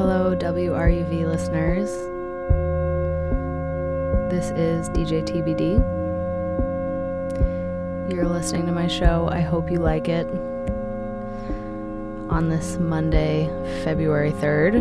Hello, WRUV listeners. This is DJ TBD. You're listening to my show. I hope you like it. On this Monday, February 3rd.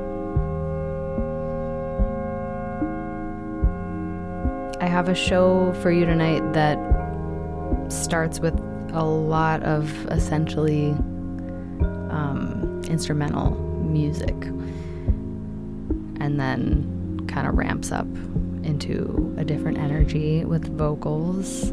I have a show for you tonight that starts with a lot of essentially instrumental music and then kind of ramps up into a different energy with vocals.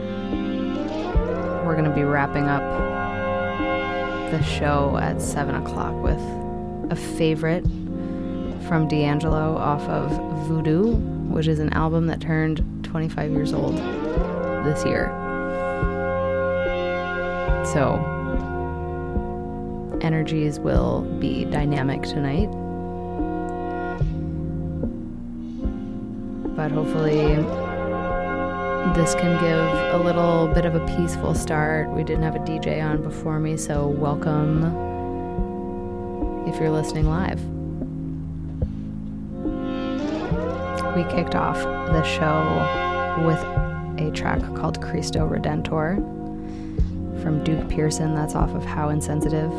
We're going to be wrapping up the show at 7 o'clock with a favorite from D'Angelo off of Voodoo, which is an album that turned 25 years old this year. So energies will be dynamic tonight, but hopefully this can give a little bit of a peaceful start. We didn't have a DJ on before me, so welcome if you're listening live. We kicked off the show with a track called Cristo Redentor from Duke Pearson. That's off of How Insensitive.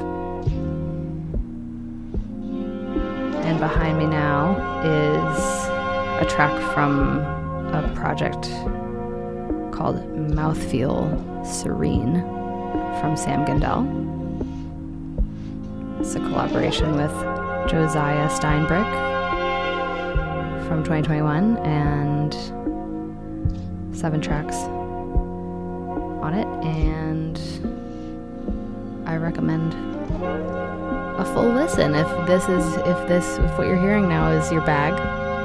And behind me now is a track from a project called Mouthfeel Serene from Sam Gendel. It's a collaboration with Josiah Steinbrick from 2021, and 7 tracks on it, and I recommend a full listen if what you're hearing now is your bag.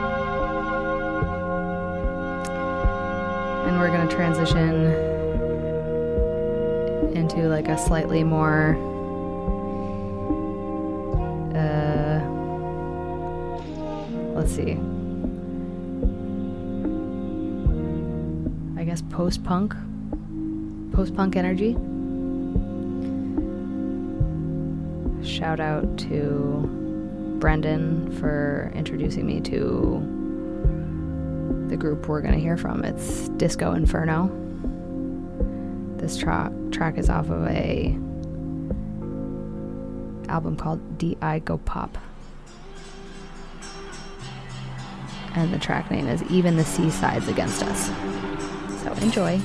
And we're going to transition into like a slightly more let's see, I guess post-punk energy. Shout out to Brendan for introducing me to the group we're going to hear from. It's Disco Inferno. This track is off of a album called D.I. Go Pop. And the track name is Even the Seaside's Against Us. So enjoy.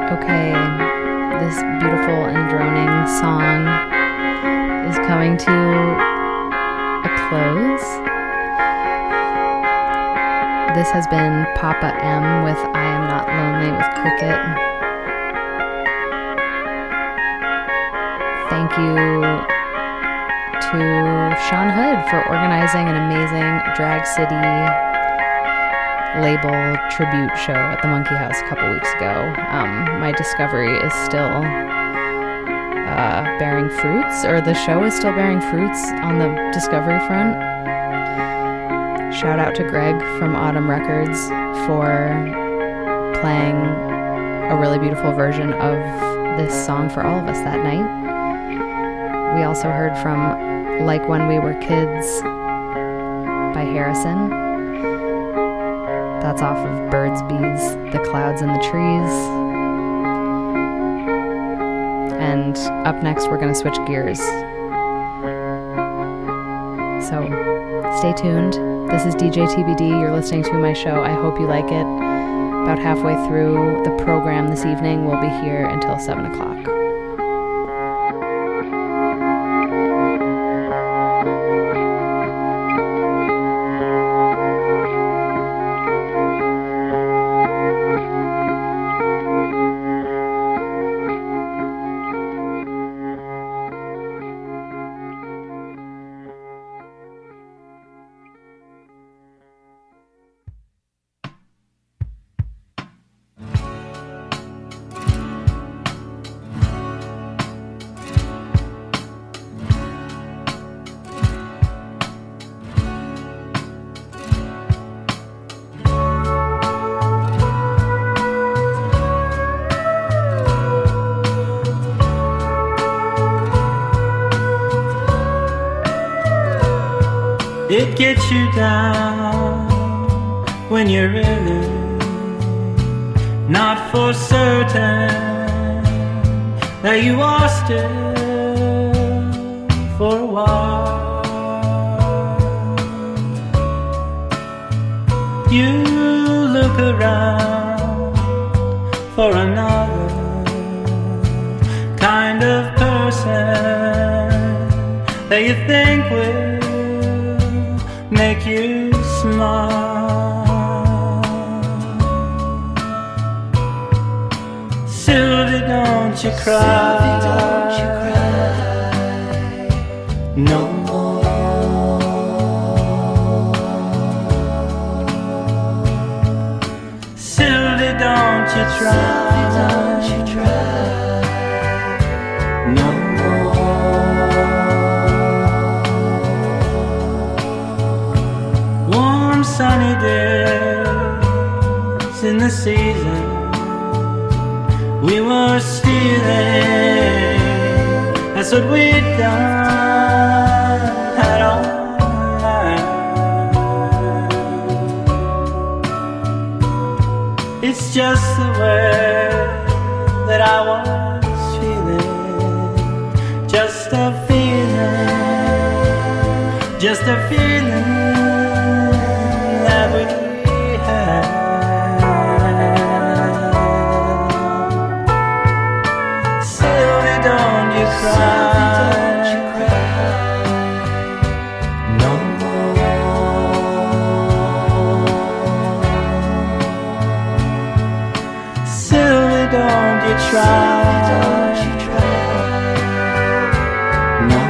Okay, this beautiful and droning song is coming to a close. This has been Papa M with I Am Not Lonely with Cricket. Thank you to Sean Hood for organizing an amazing Drag City label tribute show at the Monkey House a couple weeks ago. My discovery is still bearing fruits, or the show is still bearing fruits on the discovery front. Shout out to Greg from Autumn Records for playing a really beautiful version of this song for all of us that night. We also heard from Like When We Were Kids by Harrison. That's off of Birds, Bees, The Clouds and the Trees. And up next, we're going to switch gears. So stay tuned. This is DJ TBD. You're listening to my show. I hope you like it. About halfway through the program this evening, we'll be here until 7 o'clock. It gets you down when you're really not for certain that you are still for a while. You look around for another kind of person that you think will make you smile. Sylvie, don't you cry, Sylvie, don't you cry no more. Sylvie, don't you try, Sylvie, don't you try no more. Sunny days in the season we were stealing. That's what we'd done at all night. It's just the way that I was feeling. Just a feeling. Just a feeling that we had. Sylvie, don't you cry no more. Sylvie, don't you try no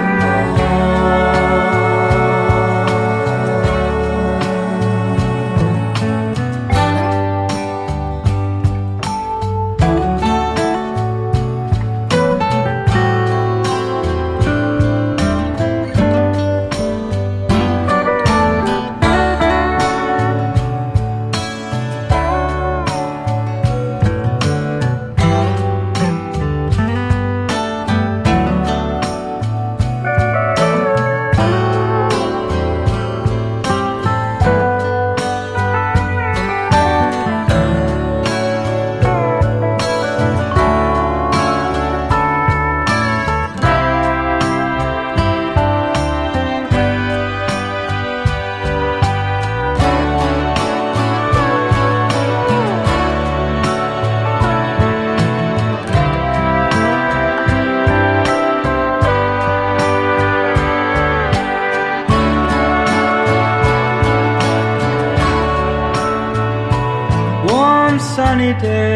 rainy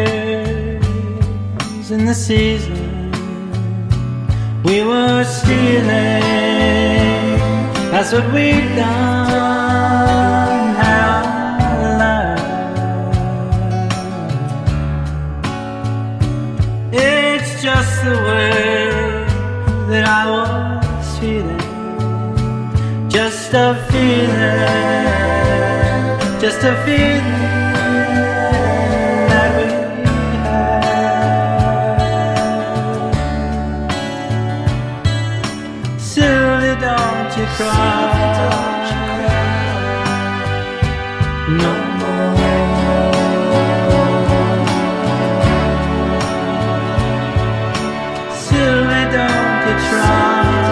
days in the season we were stealing. That's what we've done. How it's just the way that I was feeling. Just a feeling, just a feeling that we had. Sylvia, don't you cry no more. Sylvia, don't you try.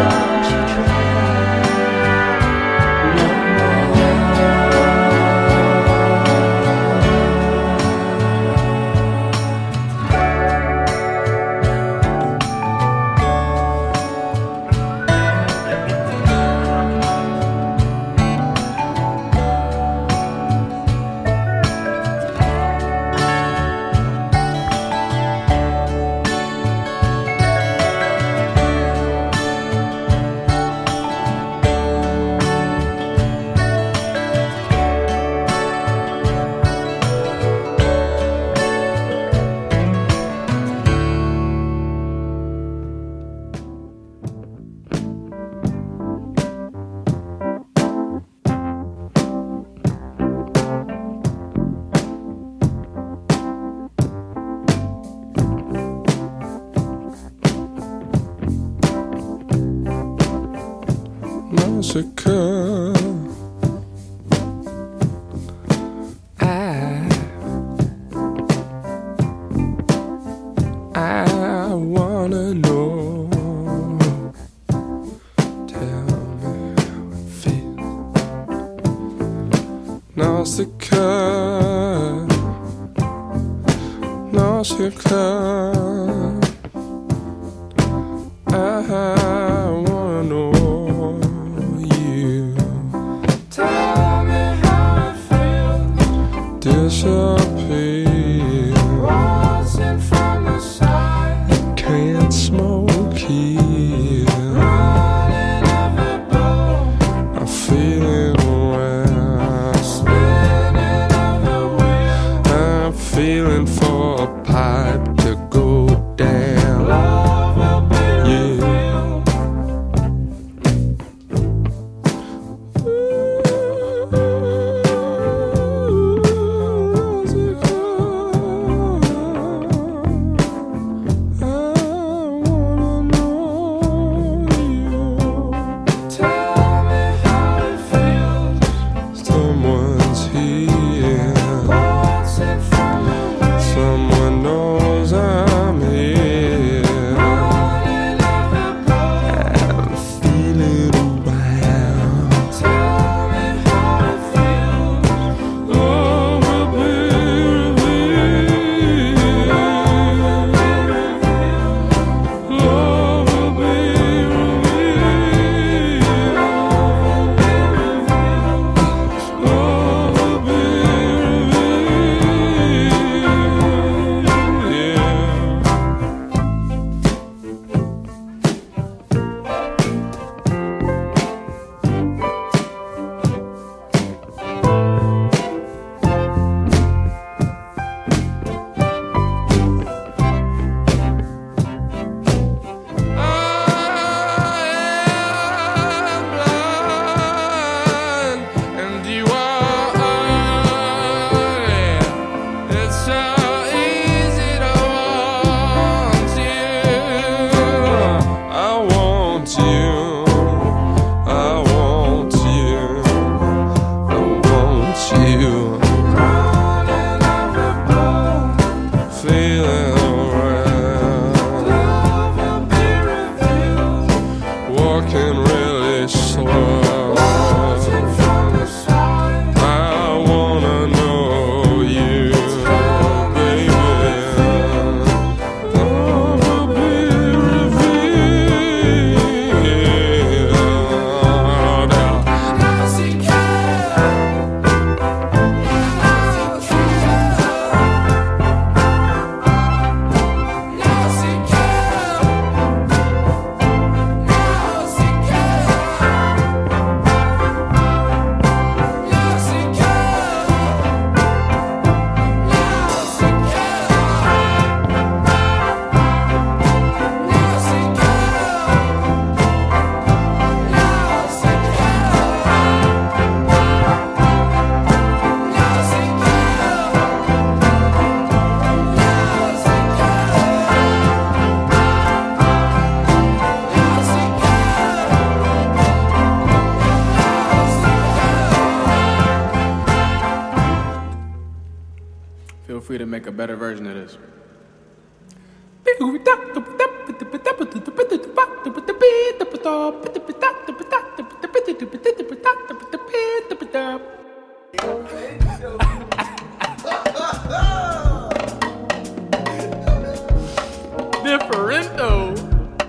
Massacre. I wanna know. Tell me how it feels. Nausicaa, Nausicaa. I wanna know. Disappear. Watching from the side. Can't smoke here. Running every bone. I'm feeling well. Spinning of the wheel. I'm feeling for a pipe to go down. Love will be revealed. Someone knows I'm make a better version of this. Differento.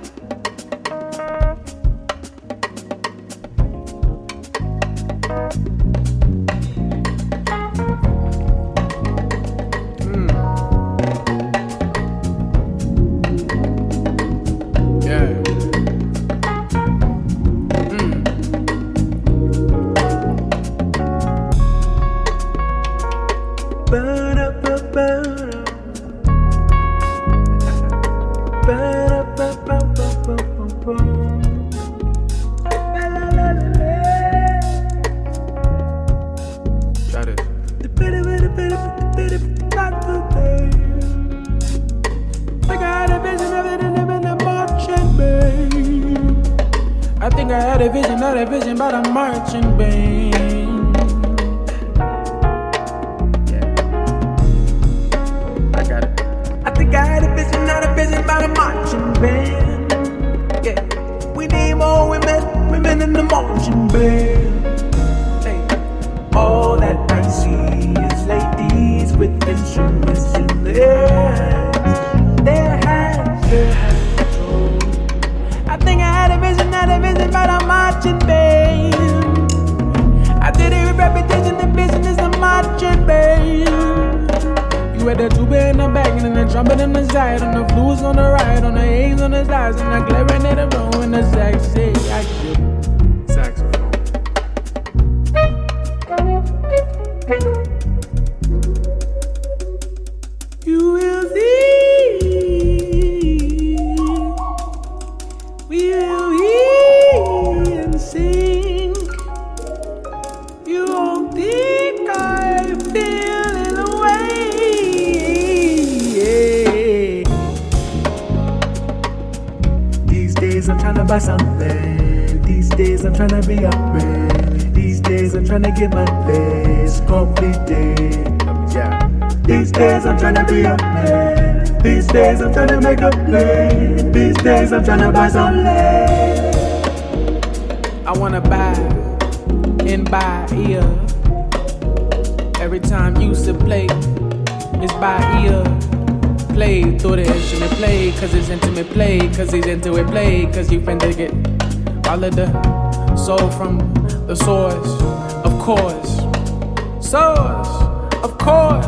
About a marching band. Yeah, I got it. I think I had a vision, not a vision about a marching band. Yeah, we need more women in the marching band. Hey, all that I see is ladies with instruments in their hands. Their hands. I think I had a vision, not a vision about a marching band. I did it with repetition, the business of marching band. You had the tuba in the back and the trumpet on the side, on the flutes on the right, on the A's on the sides, and the clarinet in the row, and the sax. Saxophone. You will see. We will hear and sing. You won't think I feel in a way. These days I'm trying to buy something. These days I'm trying to be up man. These days I'm trying to get my days completed. Yeah. These days I'm trying to be up man. These days I'm trying to make a play. These days I'm trying to buy some land. I wanna buy and buy ear. Every time you used to play, it's by ear. Play through the instrument, play cause it's intimate, play cause he's into it, play cause you finna get all of the soul from the source, of course. Source, of course.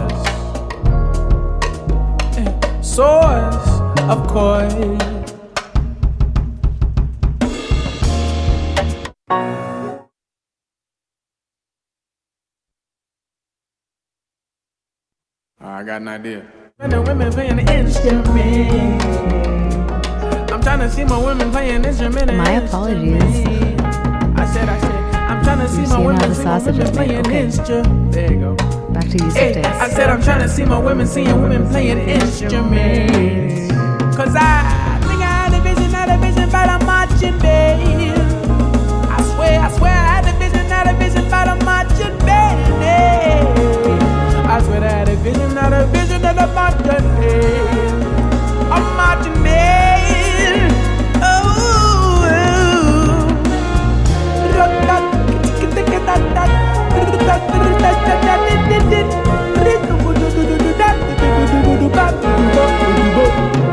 Source, of course. I got an idea. And the women playing the instrument. I'm trying to see my women playing instrument. My apologies. I said, I'm trying to see my seeing women, how the sausage is made. playing Okay. instrument. There you go. Back to Yusuf Hey, Days. I said I'm trying to see my women seeing women playing instruments. Cause I think I had a vision, not a vision about a marching band. I swear I had a vision, not a vision about a marching band. I swear I had a vision, not a vision of a marching band. A marching band. Oh.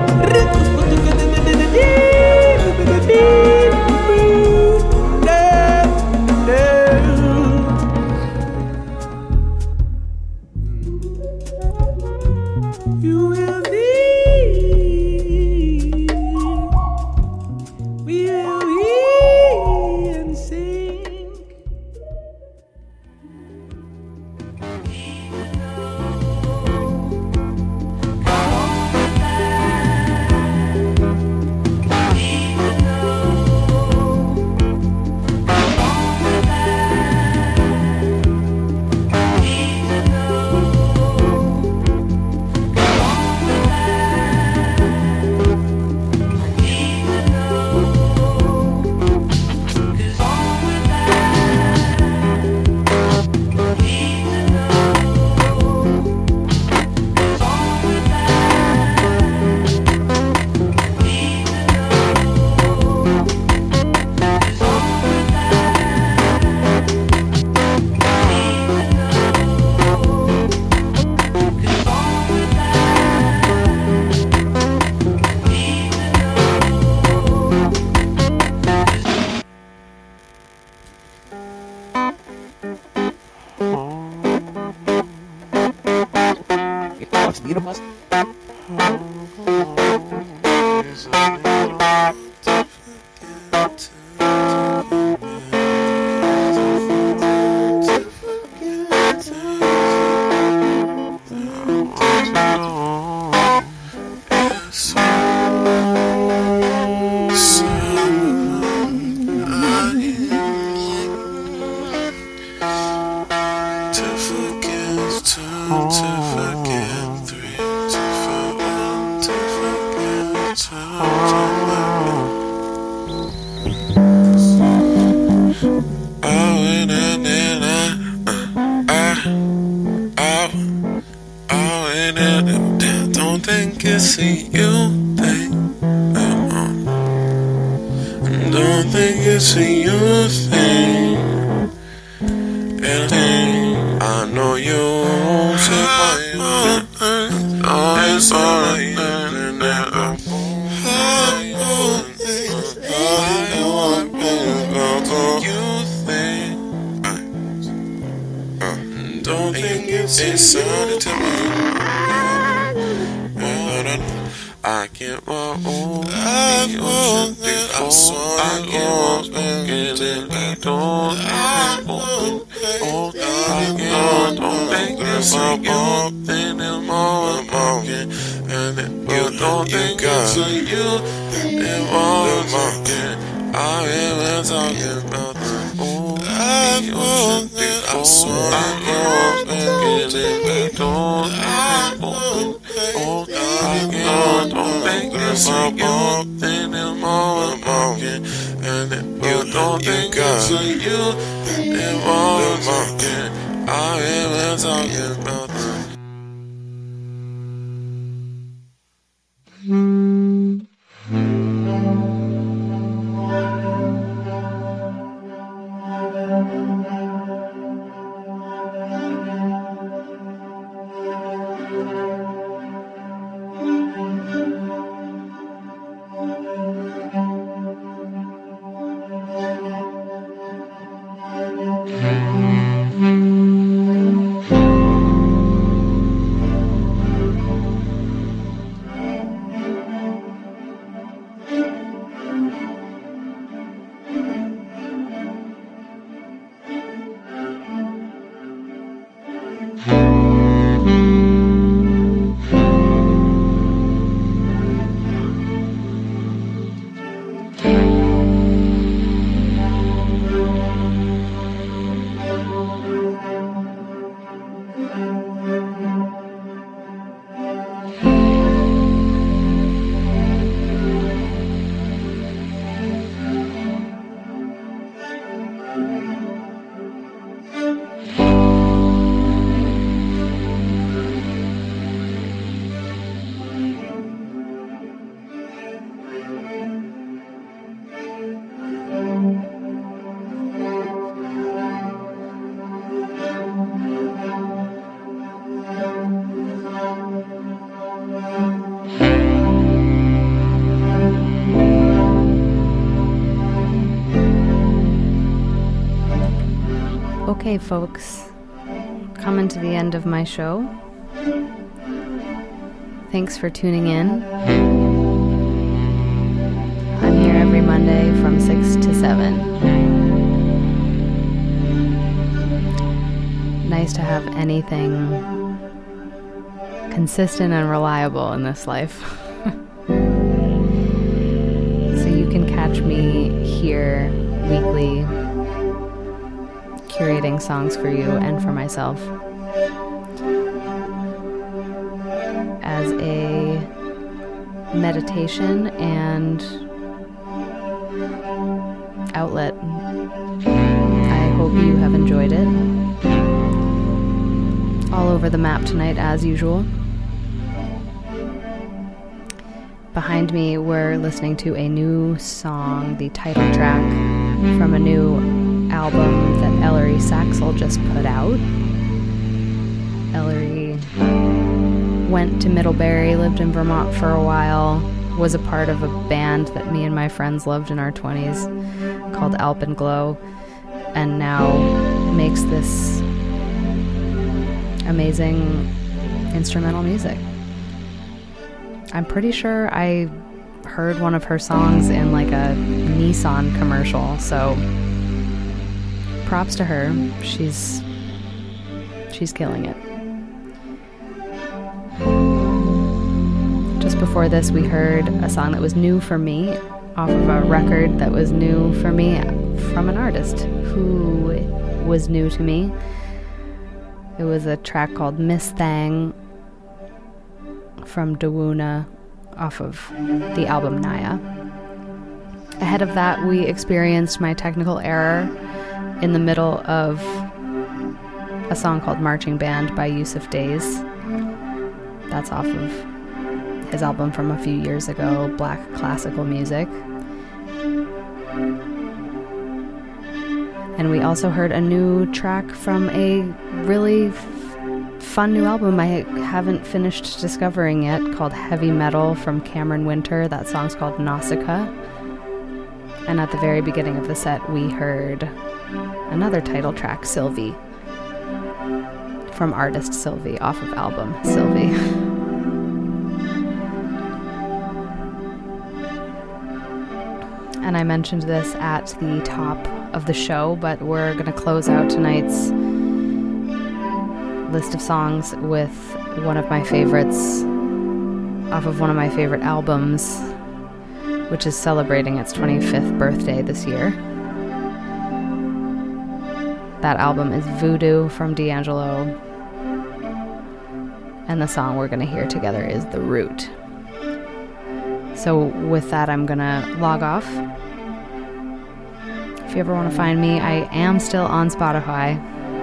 Don't think it's a you thing. Don't think it's a you thing. And I know you won't say my own. Oh, it's alright. Don't think it's sounded to me. I get my own. I want that. I saw I get it. Don't think it's a ball. Then I'm all walking. And then you don't think it's a you. Then all walking. I am talking about the old. I want that. I saw I get it. Don't think it's a ball. Then I'm all walking. And then you don't think it's a you. Then all walking. I am talking about the Okay, folks, coming to the end of my show. Thanks for tuning in. I'm here every Monday from 6 to 7. Nice to have anything consistent and reliable in this life. So you can catch me here weekly, curating songs for you and for myself as a meditation and outlet. I hope you have enjoyed it. All over the map tonight, as usual. Behind me, we're listening to a new song, the title track from a new album that Ellery Saxel just put out. Ellery went to Middlebury, lived in Vermont for a while, was a part of a band that me and my friends loved in our 20s called Alpenglow, and now makes this amazing instrumental music. I'm pretty sure I heard one of her songs in like a Nissan commercial, so props to her. She's killing it. Just before this, we heard a song that was new for me off of a record that was new for me from an artist who was new to me. It was a track called Miss Thang from Dawoona off of the album Naya. Ahead of that, we experienced my technical error in the middle of a song called Marching Band by Yusuf Days. That's off of his album from a few years ago, Black Classical Music. And we also heard a new track from a really fun new album I haven't finished discovering yet, called Heavy Metal from Cameron Winter. That song's called Nausicaa. And at the very beginning of the set, we heard another title track, Sylvie, from artist Sylvie, off of album Sylvie. And I mentioned this at the top of the show, but we're going to close out tonight's list of songs with one of my favorites off of one of my favorite albums, which is celebrating its 25th birthday this year. That album is Voodoo from D'Angelo, and the song we're going to hear together is The Root. So with that, I'm going to log off. If you ever want to find me, I am still on Spotify.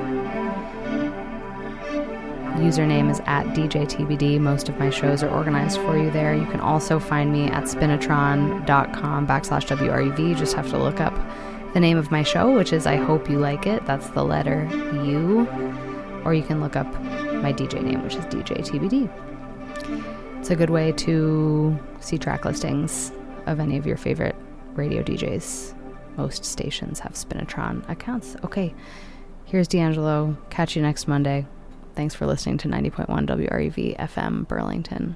Username is @DJTBD. Most of my shows are organized for you there. You can also find me at spinatron.com/WRUV. You just have to look up the name of my show, which is I Hope You Like It. That's the letter U. Or you can look up my DJ name, which is DJTBD. It's a good way to see track listings of any of your favorite radio DJs. Most stations have Spinatron accounts. Okay, here's D'Angelo. Catch you next Monday. Thanks for listening to 90.1 WRUV FM Burlington.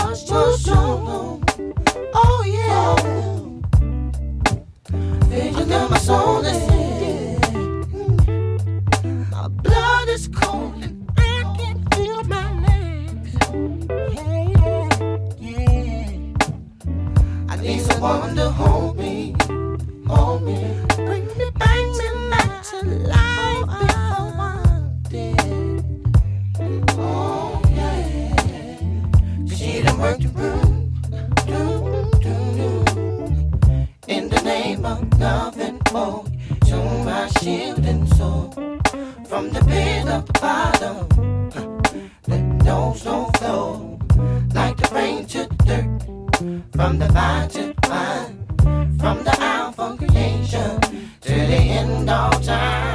Oh yeah. soul is sick. My blood is cold and I can't feel my legs. Yeah. I need someone to hold me, bring me back to life before I'm dead. Oh yeah, 'cause she done worked the room. In the name of love and more, to my shield and soul. From the pit of the bottom, let those don't flow. Like the rain to the dirt, from the vine to the vine, from the Alpha creation to the end of time.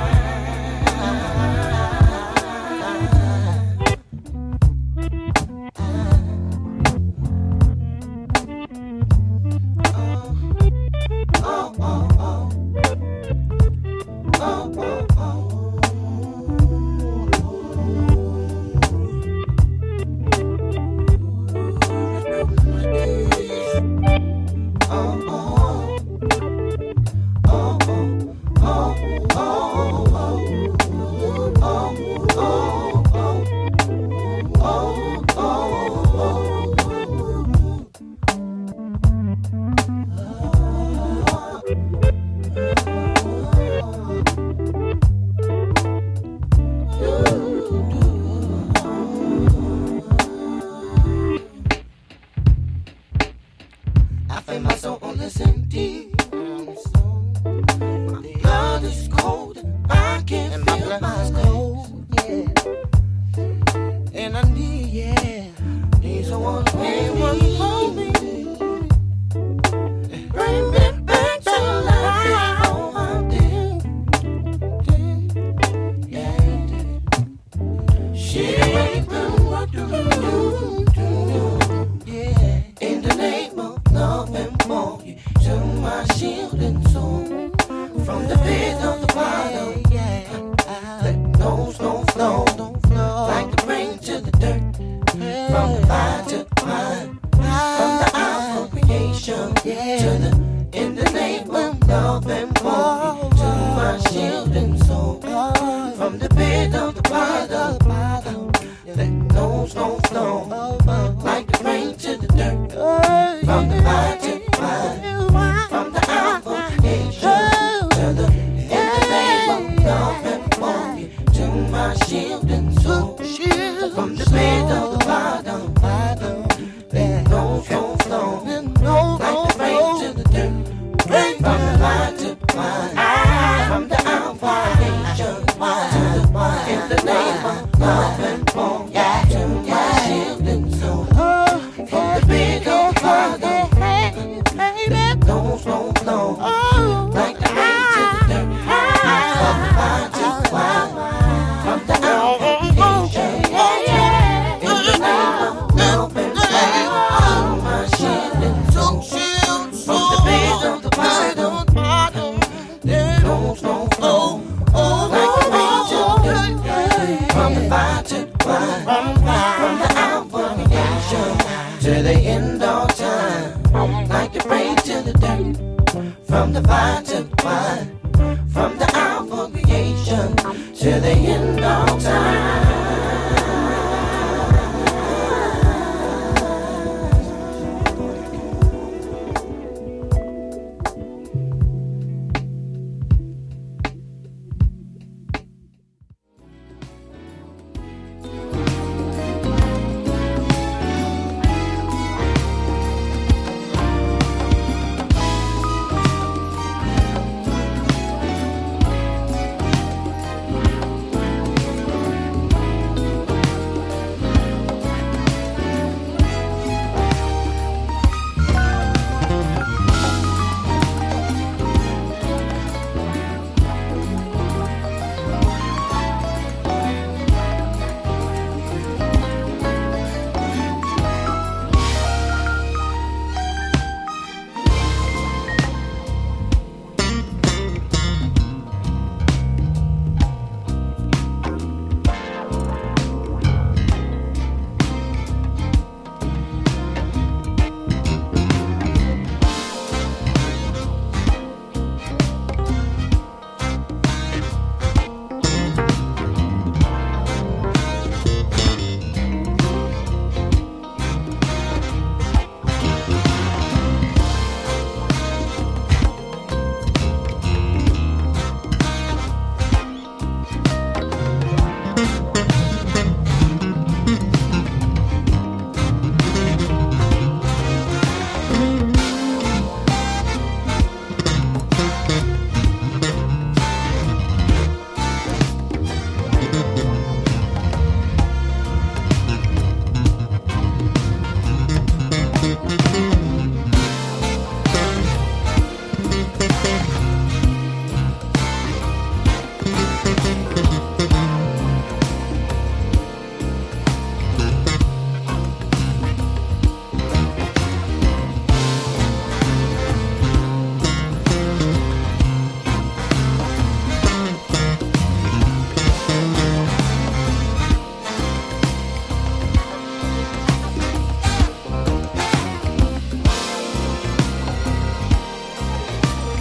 to the dirt, from the vine to the vine.